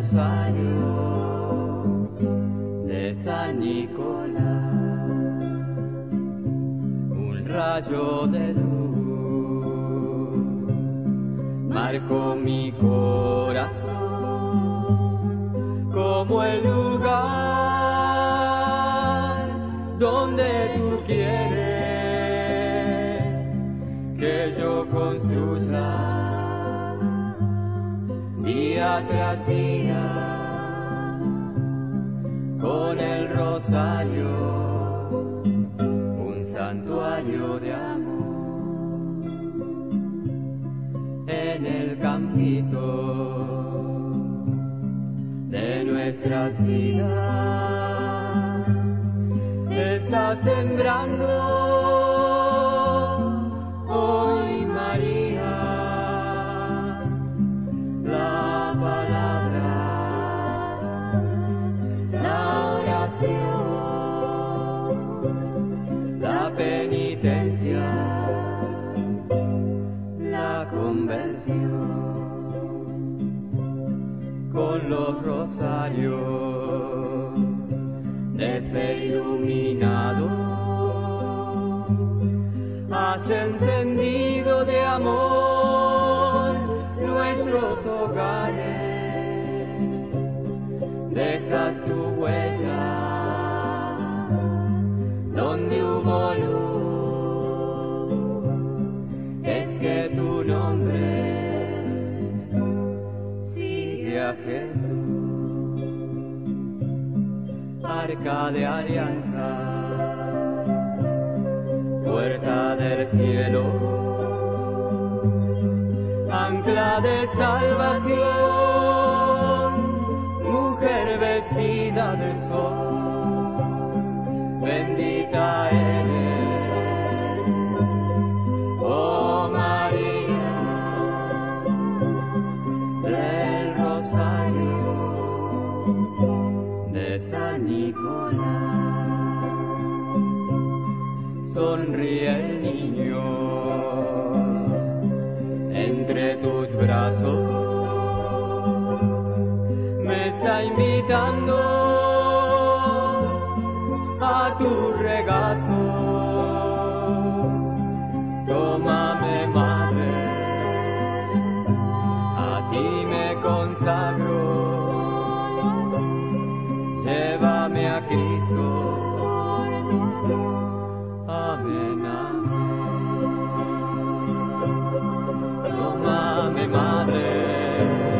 rosario de San Nicolás, un rayo de luz marcó mi corazón como el lugar donde tú quieres que yo construya día tras día con el rosario, un santuario de amor en el campito de nuestras vidas. Está sembrando hoy María la palabra, la oración, la penitencia, la conversión con los rosarios de fe iluminados. Has encendido de amor nuestros hogares, dejas tu huella donde hubo luz, es que tu nombre sigue a Jesús. Arca de alianza, puerta del cielo, ancla de salvación, mujer vestida de sol, bendita eres, oh María, del rosario de San Nicolás. Sonríe el niño entre tus brazos, me está invitando a tu regazo. Tómame, madre, a ti me consagro, llévame a Cristo. Amén, amén. Tómame, madre,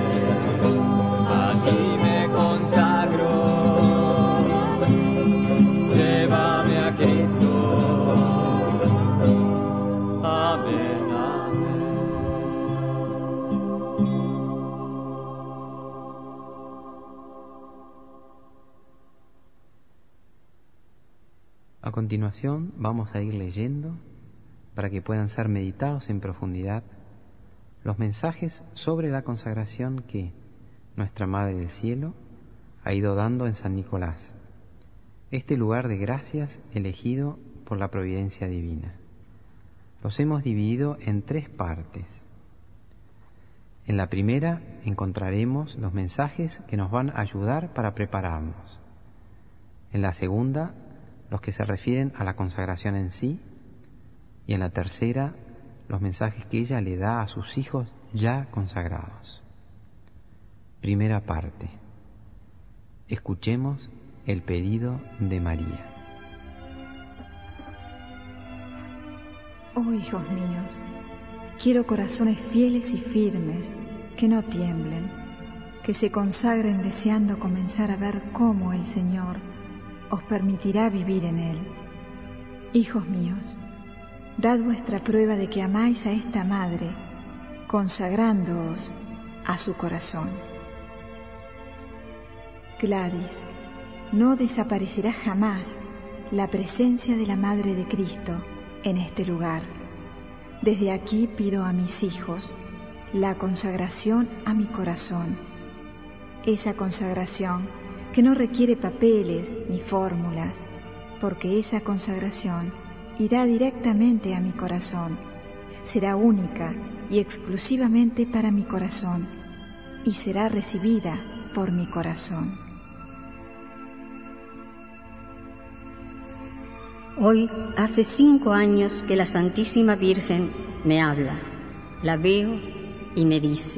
a ti me consagro, llévame a Cristo. Amén, amén. A continuación vamos a ir leyendo, para que puedan ser meditados en profundidad, los mensajes sobre la consagración que nuestra Madre del Cielo ha ido dando en San Nicolás, este lugar de gracias elegido por la providencia divina. Los hemos dividido en 3 partes. En la primera encontraremos los mensajes que nos van a ayudar para prepararnos. En la segunda, los que se refieren a la consagración en sí, y en la tercera, los mensajes que ella le da a sus hijos ya consagrados. Primera parte. Escuchemos el pedido de María. Oh hijos míos, quiero corazones fieles y firmes, que no tiemblen, que se consagren deseando comenzar a ver cómo el Señor os permitirá vivir en Él. Hijos míos, dad vuestra prueba de que amáis a esta Madre, consagrándoos a su corazón. Gladys, no desaparecerá jamás la presencia de la Madre de Cristo en este lugar. Desde aquí pido a mis hijos la consagración a mi corazón, esa consagración que no requiere papeles ni fórmulas, porque esa consagración irá directamente a mi corazón, será única y exclusivamente para mi corazón, y será recibida por mi corazón. Hoy hace 5 años que la Santísima Virgen me habla. La veo y me dice: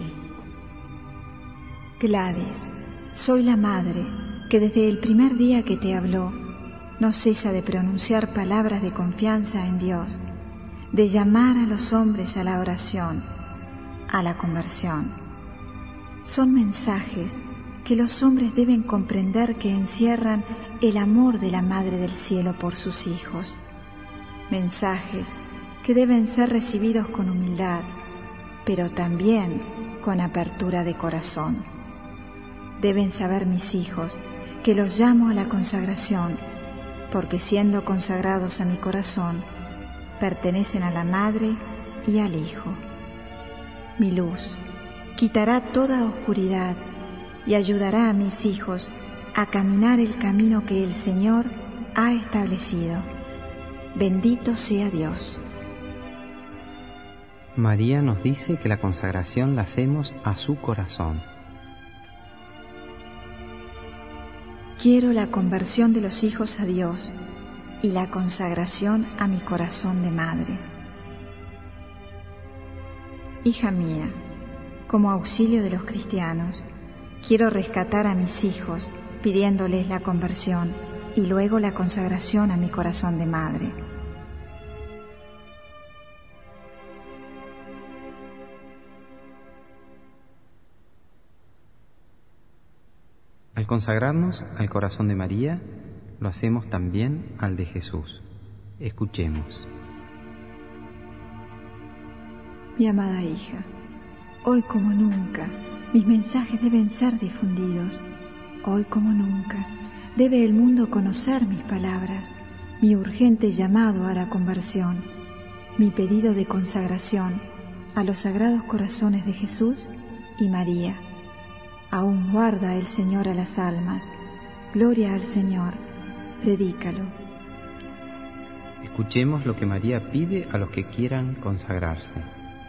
Gladys, soy la madre que desde el primer día que te habló no cesa de pronunciar palabras de confianza en Dios, de llamar a los hombres a la oración, a la conversión. Son mensajes que los hombres deben comprender que encierran el amor de la Madre del Cielo por sus hijos. Mensajes que deben ser recibidos con humildad, pero también con apertura de corazón. Deben saber mis hijos que los llamo a la consagración, porque siendo consagrados a mi corazón, pertenecen a la Madre y al Hijo. Mi luz quitará toda oscuridad y ayudará a mis hijos a caminar el camino que el Señor ha establecido. Bendito sea Dios. María nos dice que la consagración la hacemos a su corazón. Quiero la conversión de los hijos a Dios y la consagración a mi corazón de madre. Hija mía, como auxilio de los cristianos, quiero rescatar a mis hijos pidiéndoles la conversión y luego la consagración a mi corazón de madre. Al consagrarnos al corazón de María, lo hacemos también al de Jesús. Escuchemos. Mi amada hija, hoy como nunca, mis mensajes deben ser difundidos. Hoy como nunca, debe el mundo conocer mis palabras, mi urgente llamado a la conversión, mi pedido de consagración a los sagrados corazones de Jesús y María. Aún guarda el Señor a las almas. Gloria al Señor. Predícalo. Escuchemos lo que María pide a los que quieran consagrarse.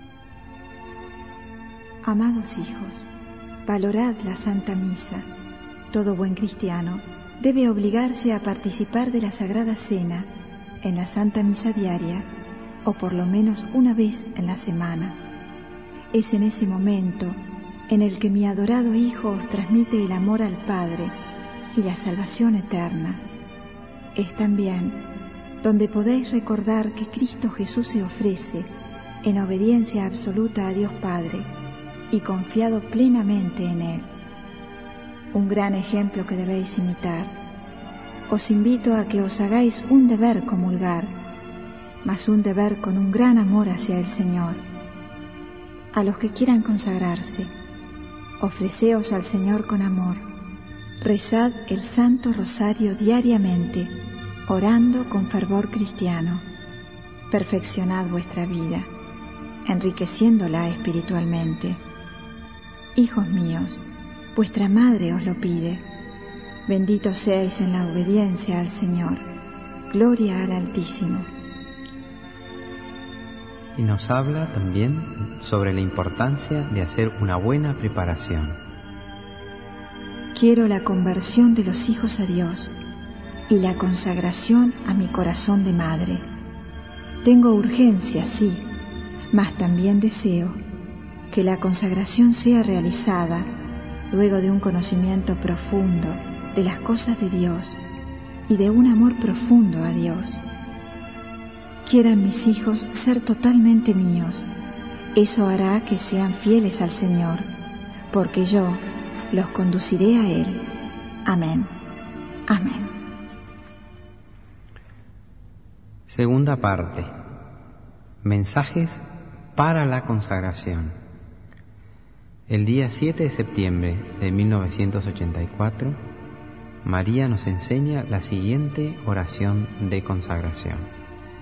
Amados hijos, valorad la Santa Misa. Todo buen cristiano debe obligarse a participar de la Sagrada Cena en la Santa Misa diaria o por lo menos una vez en la semana. Es en ese momento en el que mi adorado Hijo os transmite el amor al Padre y la salvación eterna. Es también donde podéis recordar que Cristo Jesús se ofrece en obediencia absoluta a Dios Padre y confiado plenamente en Él. Un gran ejemplo que debéis imitar. Os invito a que os hagáis un deber comulgar, mas un deber con un gran amor hacia el Señor. A los que quieran consagrarse, ofreceos al Señor con amor. Rezad el Santo Rosario diariamente, orando con fervor cristiano. Perfeccionad vuestra vida, enriqueciéndola espiritualmente. Hijos míos, vuestra Madre os lo pide. Benditos seáis en la obediencia al Señor. Gloria al Altísimo. Y nos habla también sobre la importancia de hacer una buena preparación. Quiero la conversión de los hijos a Dios y la consagración a mi corazón de madre. Tengo urgencia, sí, mas también deseo que la consagración sea realizada luego de un conocimiento profundo de las cosas de Dios y de un amor profundo a Dios. Quieran mis hijos ser totalmente míos. Eso hará que sean fieles al Señor, porque yo los conduciré a Él. Amén. Amén. Segunda parte. Mensajes para la consagración. El día 7 de septiembre de 1984, María nos enseña la siguiente oración de consagración.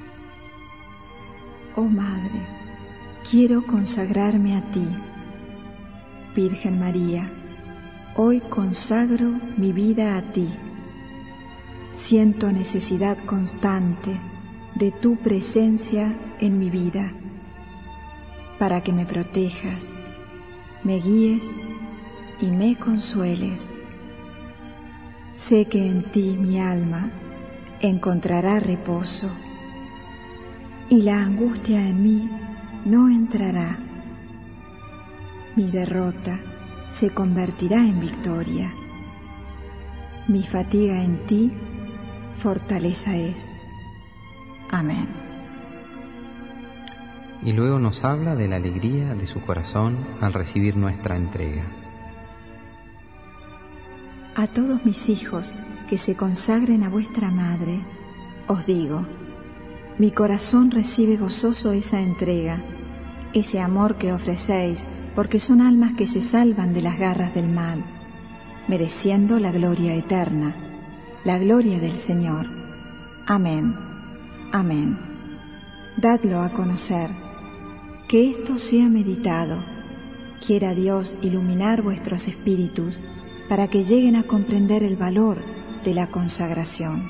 Oh Madre, quiero consagrarme a ti. Virgen María, hoy consagro mi vida a ti. Siento necesidad constante de tu presencia en mi vida, para que me protejas, me guíes y me consueles. Sé que en ti mi alma encontrará reposo, y la angustia en mí no entrará. Mi derrota se convertirá en victoria. Mi fatiga en ti fortaleza es. Amén. Y luego nos habla de la alegría de su corazón al recibir nuestra entrega. A todos mis hijos que se consagren a vuestra madre, os digo, mi corazón recibe gozoso esa entrega, ese amor que ofrecéis, porque son almas que se salvan de las garras del mal, mereciendo la gloria eterna, la gloria del Señor. Amén. Amén. Dadlo a conocer, que esto sea meditado. Quiera Dios iluminar vuestros espíritus para que lleguen a comprender el valor de la consagración.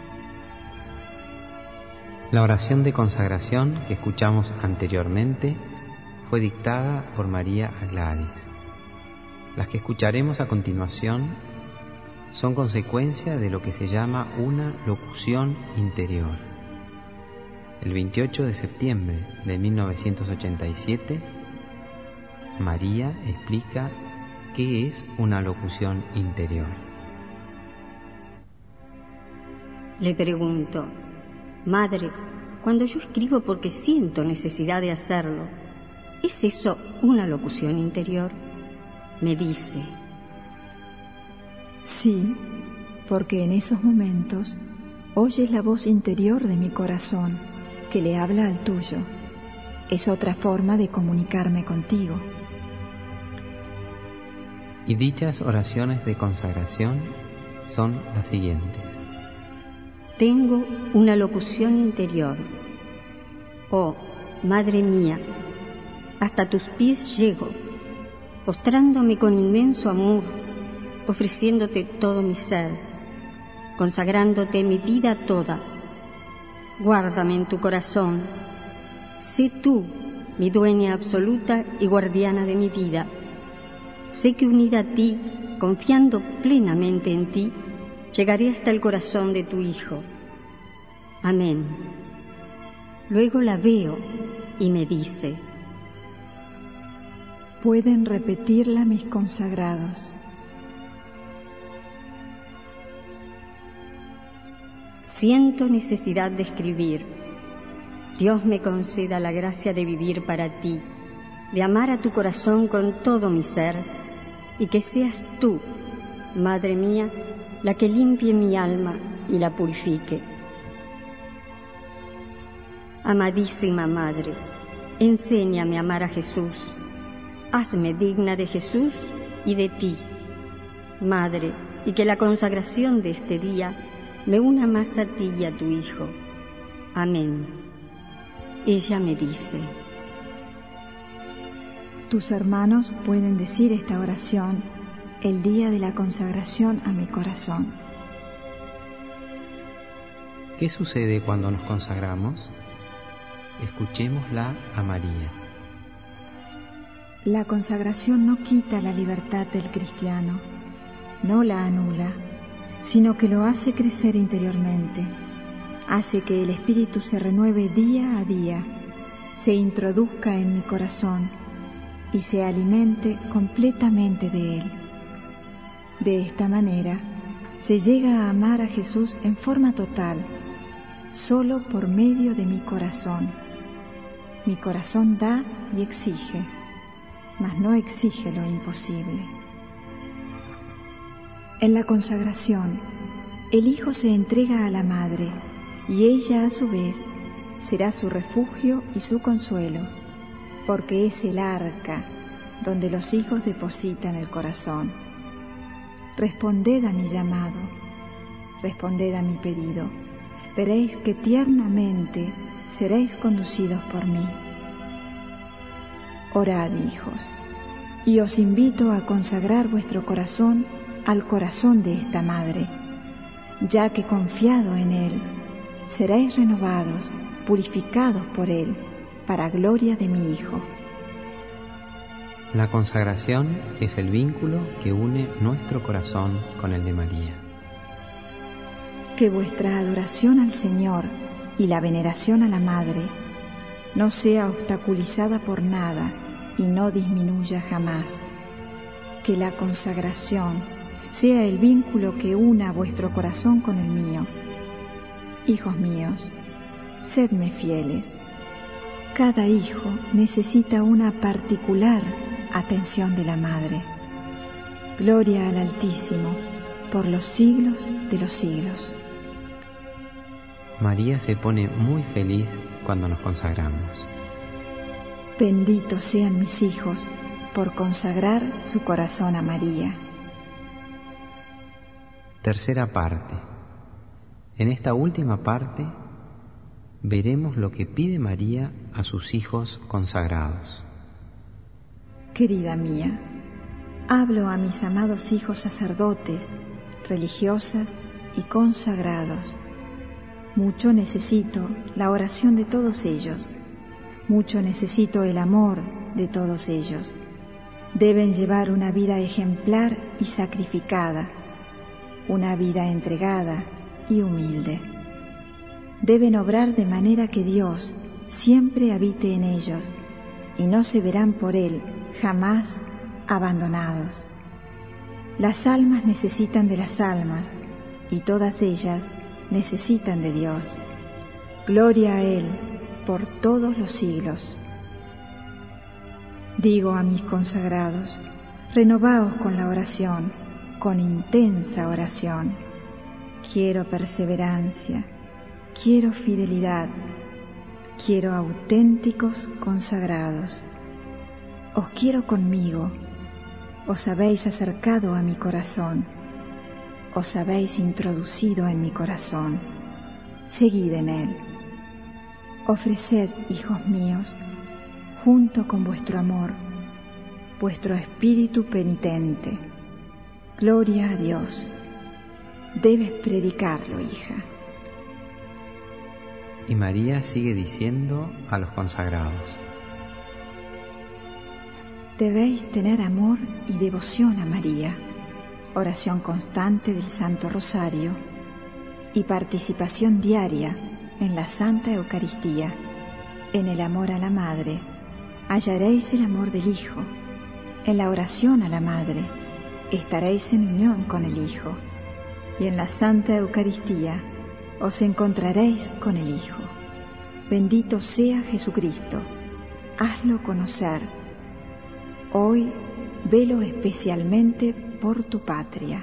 La oración de consagración que escuchamos anteriormente fue dictada por María a Gladys. Las que escucharemos a continuación son consecuencia de lo que se llama una locución interior. El 28 de septiembre de 1987, María explica qué es una locución interior. Le pregunto, Madre, cuando yo escribo porque siento necesidad de hacerlo, ¿es eso una locución interior? Me dice, sí, porque en esos momentos oyes la voz interior de mi corazón que le habla al tuyo. Es otra forma de comunicarme contigo. Y dichas oraciones de consagración son las siguientes. Tengo una locución interior. Oh, Madre mía, hasta tus pies llego, postrándome con inmenso amor, ofreciéndote todo mi ser, consagrándote mi vida toda. Guárdame en tu corazón. Sé tú mi dueña absoluta y guardiana de mi vida. Sé que unida a ti, confiando plenamente en ti, llegaré hasta el corazón de tu Hijo. Amén. Luego la veo y me dice, pueden repetirla mis consagrados. Siento necesidad de escribir. Dios me conceda la gracia de vivir para ti, de amar a tu corazón con todo mi ser, y que seas tú, Madre mía, la que limpie mi alma y la purifique. Amadísima Madre, enséñame a amar a Jesús. Hazme digna de Jesús y de ti, Madre, y que la consagración de este día me una más a ti y a tu Hijo. Amén. Ella me dice, tus hermanos pueden decir esta oración el día de la consagración a mi corazón. ¿Qué sucede cuando nos consagramos? Escuchémosla a María. La consagración no quita la libertad del cristiano, no la anula, sino que lo hace crecer interiormente, hace que el espíritu se renueve día a día, se introduzca en mi corazón y se alimente completamente de él. De esta manera, se llega a amar a Jesús en forma total, solo por medio de mi corazón. Mi corazón da y exige, mas no exige lo imposible. En la consagración, el Hijo se entrega a la Madre y ella a su vez será su refugio y su consuelo, porque es el arca donde los hijos depositan el corazón. Responded a mi llamado, responded a mi pedido, veréis que tiernamente seréis conducidos por mí. Orad, hijos, y os invito a consagrar vuestro corazón al corazón de esta Madre, ya que confiado en Él, seréis renovados, purificados por Él, para gloria de mi Hijo. La consagración es el vínculo que une nuestro corazón con el de María. Que vuestra adoración al Señor y la veneración a la Madre no sea obstaculizada por nada y no disminuya jamás. Que la consagración sea el vínculo que una vuestro corazón con el mío. Hijos míos, sedme fieles. Cada hijo necesita una particular atención de la Madre. Gloria al Altísimo por los siglos de los siglos. María se pone muy feliz cuando nos consagramos. Benditos sean mis hijos por consagrar su corazón a María. Tercera parte. En esta última parte veremos lo que pide María a sus hijos consagrados. Querida mía, hablo a mis amados hijos sacerdotes, religiosas y consagrados. Mucho necesito la oración de todos ellos, mucho necesito el amor de todos ellos. Deben llevar una vida ejemplar y sacrificada, una vida entregada y humilde. Deben obrar de manera que Dios siempre habite en ellos y no se verán por Él jamás abandonados. Las almas necesitan de las almas y todas ellas necesitan de Dios. Gloria a Él por todos los siglos. Digo a mis consagrados, renovaos con la oración, con intensa oración. Quiero perseverancia, quiero fidelidad, quiero auténticos consagrados. Os quiero conmigo, os habéis acercado a mi corazón, os habéis introducido en mi corazón, seguid en él. Ofreced, hijos míos, junto con vuestro amor, vuestro espíritu penitente. Gloria a Dios. Debes predicarlo, hija. Y María sigue diciendo a los consagrados: Debéis tener amor y devoción a María, oración constante del Santo Rosario y participación diaria en la Santa Eucaristía. En el amor a la Madre hallaréis el amor del Hijo. En la oración a la Madre estaréis en unión con el Hijo. Y en la Santa Eucaristía os encontraréis con el Hijo. Bendito sea Jesucristo. Hazlo conocer. Hoy velo especialmente por tu patria.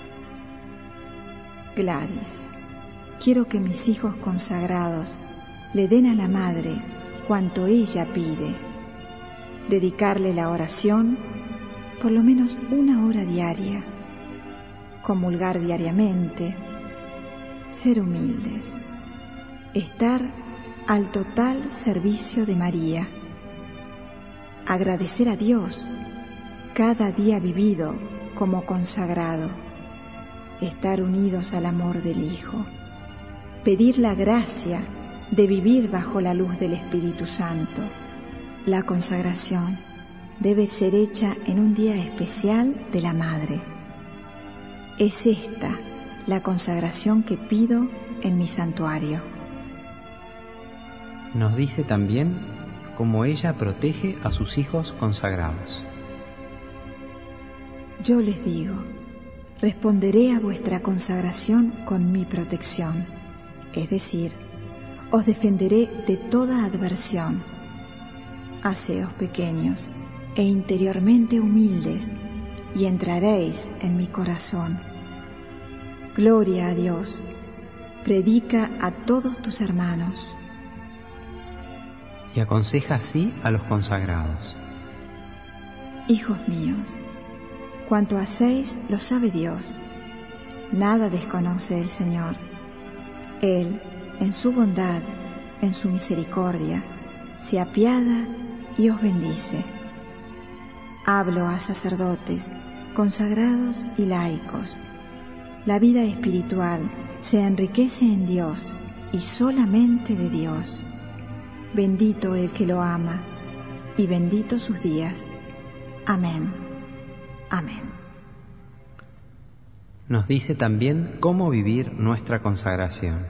Gladys, quiero que mis hijos consagrados le den a la Madre cuanto ella pide. Dedicarle la oración por lo menos 1 hora diaria. Comulgar diariamente. Ser humildes. Estar al total servicio de María. Agradecer a Dios cada día vivido como consagrado. Estar unidos al amor del Hijo. Pedir la gracia de vivir bajo la luz del Espíritu Santo. La consagración debe ser hecha en un día especial de la Madre. Es esta la consagración que pido en mi santuario. Nos dice también cómo ella protege a sus hijos consagrados. Yo les digo, responderé a vuestra consagración con mi protección, es decir, os defenderé de toda adversión. Haceos pequeños e interiormente humildes, y entraréis en mi corazón. Gloria a Dios. Predica a todos tus hermanos. Y aconseja así a los consagrados: Hijos míos, cuanto hacéis lo sabe Dios. Nada desconoce el Señor. Él, en su bondad, en su misericordia, se apiada y os bendice. Hablo a sacerdotes, consagrados y laicos. La vida espiritual se enriquece en Dios y solamente de Dios. Bendito el que lo ama y benditos sus días. Amén. Amén. Nos dice también cómo vivir nuestra consagración.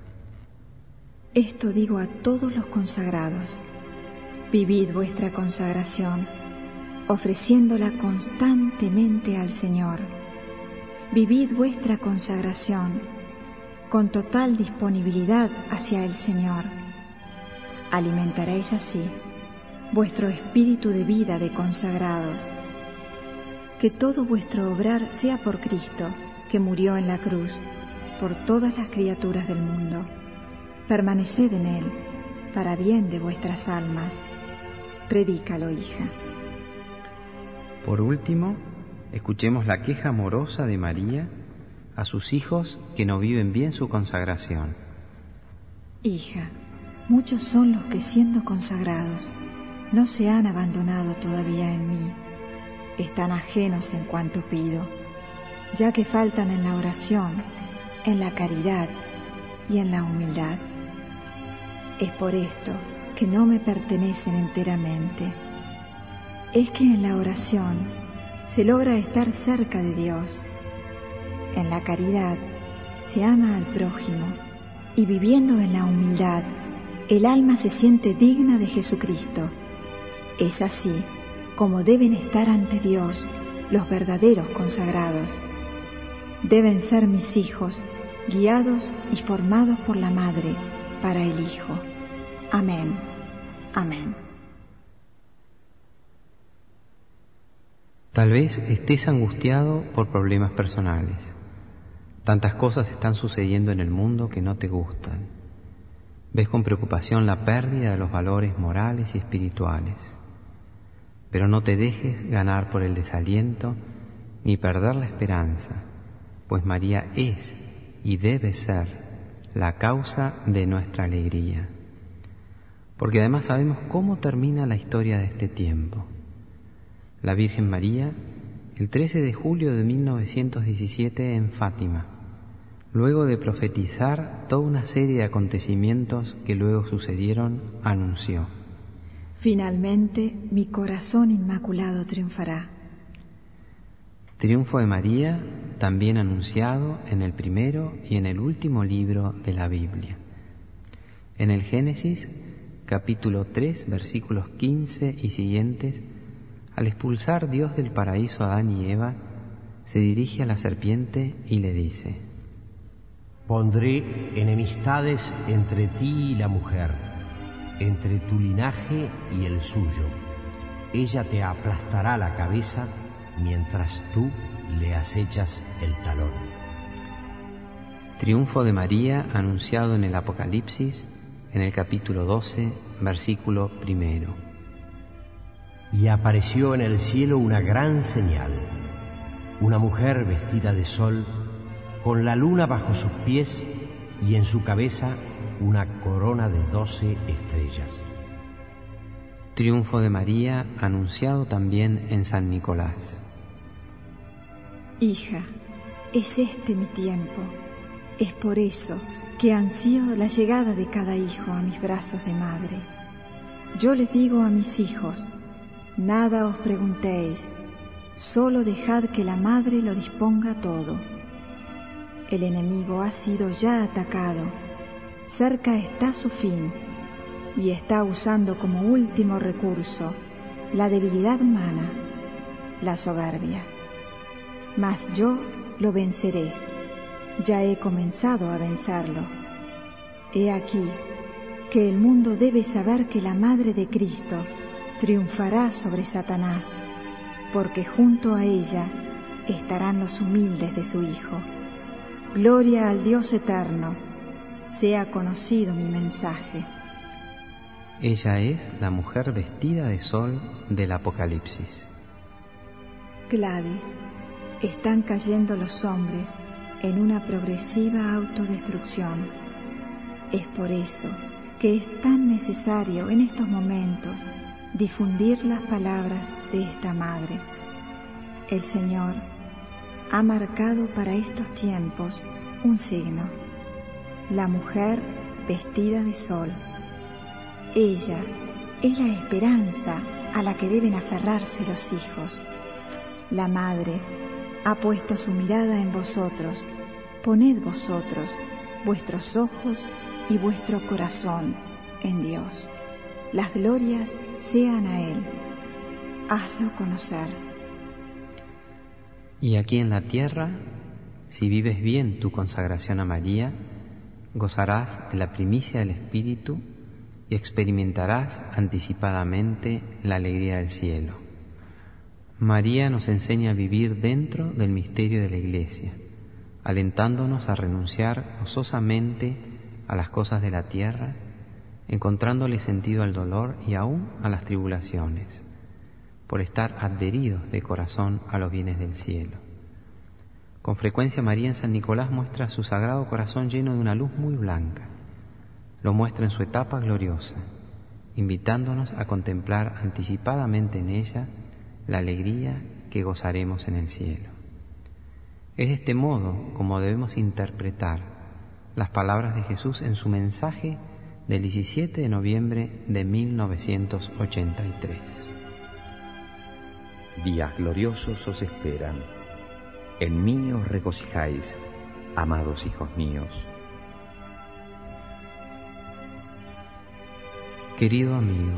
Esto digo a todos los consagrados: vivid vuestra consagración, ofreciéndola constantemente al Señor. Vivid vuestra consagración con total disponibilidad hacia el Señor. Alimentaréis así vuestro espíritu de vida de consagrados. Que todo vuestro obrar sea por Cristo, que murió en la cruz por todas las criaturas del mundo. Permaneced en Él, para bien de vuestras almas. Predícalo, hija. Por último, escuchemos la queja amorosa de María a sus hijos que no viven bien su consagración. Hija, muchos son los que, siendo consagrados, no se han abandonado todavía en mí. Están ajenos en cuanto pido, ya que faltan en la oración, en la caridad y en la humildad. Es por esto que no me pertenecen enteramente. Es que en la oración se logra estar cerca de Dios. En la caridad se ama al prójimo, y viviendo en la humildad, el alma se siente digna de Jesucristo. Es así como deben estar ante Dios los verdaderos consagrados. Deben ser mis hijos, guiados y formados por la Madre para el Hijo. Amén. Amén. Tal vez estés angustiado por problemas personales. Tantas cosas están sucediendo en el mundo que no te gustan. Ves con preocupación la pérdida de los valores morales y espirituales. Pero no te dejes ganar por el desaliento ni perder la esperanza, pues María es y debe ser la causa de nuestra alegría. Porque además sabemos cómo termina la historia de este tiempo. La Virgen María, el 13 de julio de 1917 en Fátima, luego de profetizar toda una serie de acontecimientos que luego sucedieron, anunció: finalmente mi corazón inmaculado triunfará. Triunfo de María, también anunciado en el primero y en el último libro de la Biblia. En el Génesis, capítulo 3, versículos 15 y siguientes, al expulsar Dios del paraíso a Adán y Eva, se dirige a la serpiente y le dice: pondré enemistades entre ti y la mujer, entre tu linaje y el suyo. Ella te aplastará la cabeza, mientras tú le acechas el talón. Triunfo de María anunciado en el Apocalipsis, en el capítulo 12, versículo 1. Y apareció en el cielo una gran señal, una mujer vestida de sol, con la luna bajo sus pies y en su cabeza una corona de 12 estrellas. Triunfo de María anunciado también en San Nicolás. Hija, es este mi tiempo. Es por eso que ansío la llegada de cada hijo a mis brazos de madre. Yo les digo a mis hijos: nada os preguntéis, solo dejad que la madre lo disponga todo. El enemigo ha sido ya atacado, cerca está su fin, y está usando como último recurso la debilidad humana, la soberbia. Mas yo lo venceré, ya he comenzado a vencerlo. He aquí que el mundo debe saber que la Madre de Cristo triunfará sobre Satanás, porque junto a ella estarán los humildes de su Hijo. Gloria al Dios eterno, sea conocido mi mensaje. Ella es la mujer vestida de sol del Apocalipsis. Gladys, están cayendo los hombres en una progresiva autodestrucción. Es por eso que es tan necesario en estos momentos difundir las palabras de esta madre. El Señor ha marcado para estos tiempos un signo: la mujer vestida de sol. Ella es la esperanza a la que deben aferrarse los hijos. La Madre ha puesto su mirada en vosotros. Poned vosotros vuestros ojos y vuestro corazón en Dios. Las glorias sean a Él. Hazlo conocer. Y aquí en la tierra, si vives bien tu consagración a María, gozarás de la primicia del Espíritu y experimentarás anticipadamente la alegría del cielo. María nos enseña a vivir dentro del misterio de la Iglesia, alentándonos a renunciar gozosamente a las cosas de la tierra, encontrándole sentido al dolor y aún a las tribulaciones, por estar adheridos de corazón a los bienes del cielo. Con frecuencia María en San Nicolás muestra su sagrado corazón lleno de una luz muy blanca. Lo muestra en su etapa gloriosa, invitándonos a contemplar anticipadamente en ella la alegría que gozaremos en el cielo. Es de este modo como debemos interpretar las palabras de Jesús en su mensaje del 17 de noviembre de 1983. Días gloriosos os esperan. En mí os regocijáis, amados hijos míos. Querido amigo,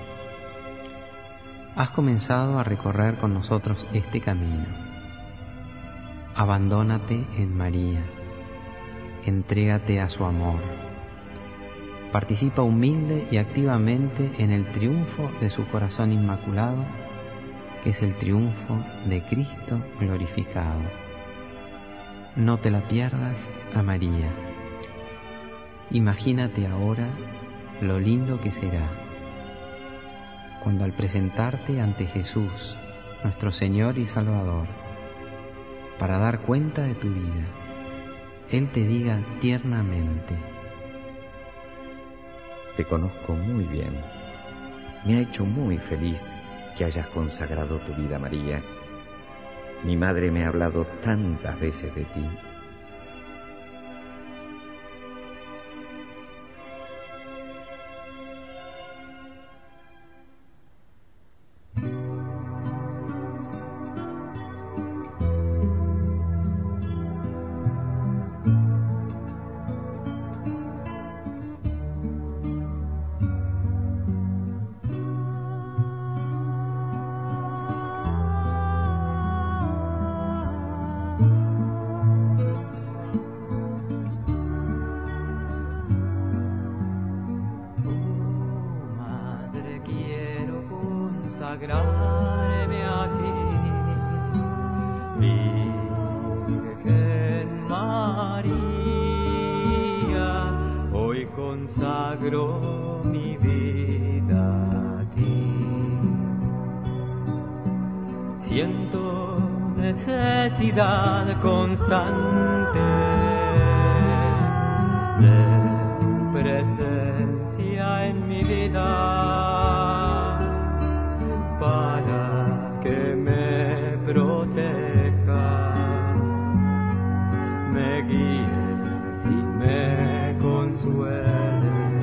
has comenzado a recorrer con nosotros este camino. Abandónate en María, entrégate a su amor. Participa humilde y activamente en el triunfo de su corazón inmaculado, que es el triunfo de Cristo glorificado. No te la pierdas a María. Imagínate ahora lo lindo que será cuando al presentarte ante Jesús, nuestro Señor y Salvador, para dar cuenta de tu vida, Él te diga tiernamente: Te conozco muy bien. Me ha hecho muy feliz que hayas consagrado tu vida a María. Mi madre me ha hablado tantas veces de ti. Consagrarme a ti, Virgen María, hoy consagro mi vida a ti. Siento necesidad constante de tu presencia en mi vida, para que me proteja, me guíes y me consuele.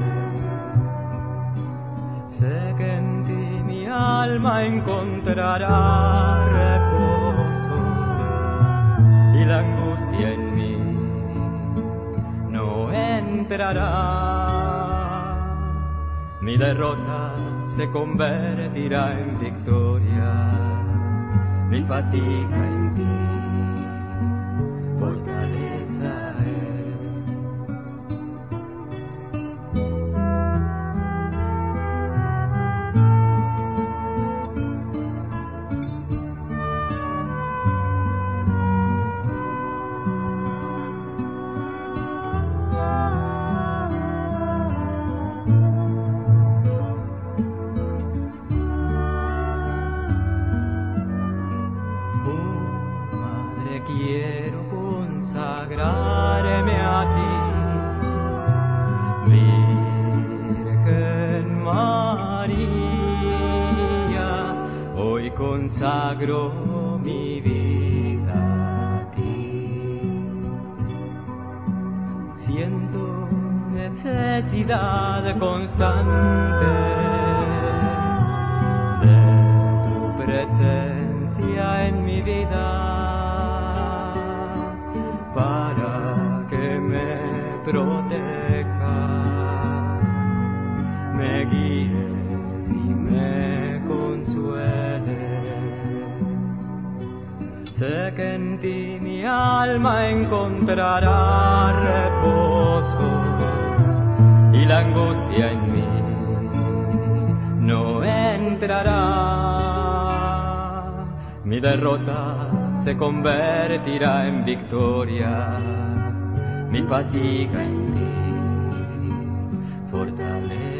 Sé que en ti mi alma encontrará reposo y la angustia en mí no entrará. Mi derrota se convertirá en victoria, mi fatiga en ti, fortaleza quiero consagrarme a ti, Virgen María, hoy consagro mi vida a ti. Siento necesidad constante de presencia en mi vida, para que me proteja, me guíes y me consuele. Sé que en ti mi alma encontrará reposo y la angustia en mí no entrará. Mi derrota se convertirá en victoria, mi fatiga en ti fortaleza.